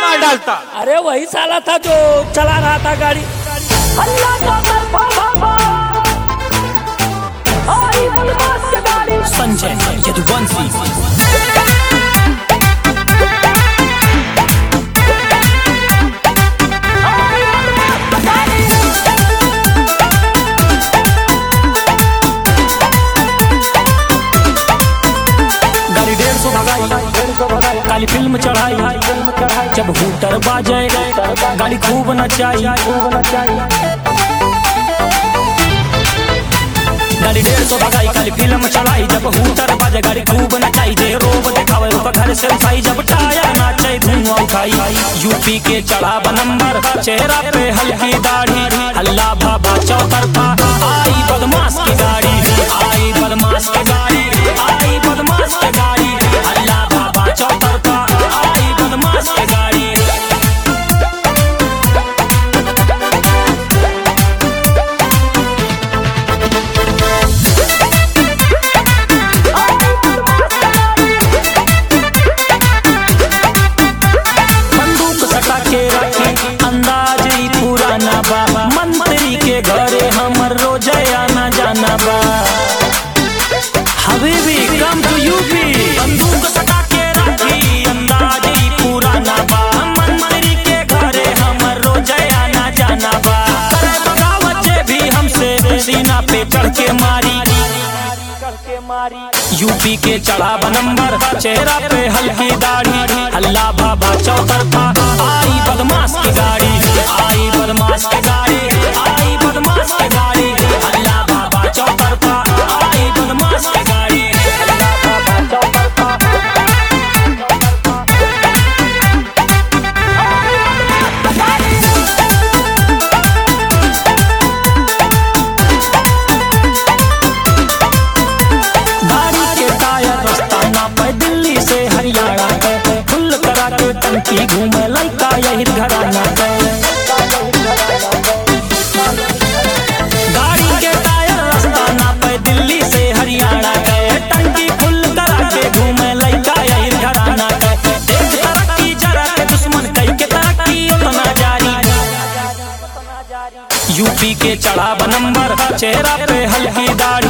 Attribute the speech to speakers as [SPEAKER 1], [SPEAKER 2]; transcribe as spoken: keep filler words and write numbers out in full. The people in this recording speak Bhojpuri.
[SPEAKER 1] मार डालता।
[SPEAKER 2] अरे वही साला था जो चला रहा था गाड़ी।
[SPEAKER 3] संजय यदुवंशी काली फिल्म चढ़ाई जब हूटर बाजे गाड़ी खूब नचाई। गाड़ी डेढ़ सौ भगाई काली फिल्म चढ़ाई जब हूटर बाजे गाड़ी खूब नचाई। जे रोब दिखावे ऊपर घर से उठाई जब टायर नाचे धुआं उठाई। यूपी के चढ़ा नंबर चेहरा पे हल्की दाढ़ी हल्ला भाभा चौतरफा आई बदमाश की गाड़ी आई बदमाश की गाड़ी आई बदमाश की गाड़ी हल्ला भाभा चौतरफा आई बदमाश की गाड़ी। बंदूक सटा के रखी अंदाज ही पुराना बा मंत्री के घरे हमर रोज आना जाना बा। हबीबी कम टू यूपी बंदूक सटा के रखी अंदाज ही पुराना बा मंत्री के घरे हमर रोज आना जाना बा। बगावत भी हमसे सीना पे चढ़ के मारी यूपी के चढ़ा नंबर चेहरा पे हल्की दाढ़ी हल्ला भाभा चौतरफा आई बदमाश की गाड़ी आई बदमाश की गाड़ी आई बदमाश की गाड़ी हल्ला भाभा चौतरफा आई बदमाश की गाड़ी हल्ला भाभा चौतरफा। टंकी घूमे लड़का यही घराना गाड़ी के टायर रास्ता ना पे दिल्ली से हरियाणा गए टंकी फुल करा के घूमे लड़का यही घराना गए। एक तरक्की जरा के दुश्मन कई के तरक्की उतना जारी यूपी के चढ़ा नंबर चेहरा पे हल्की दाढ़ी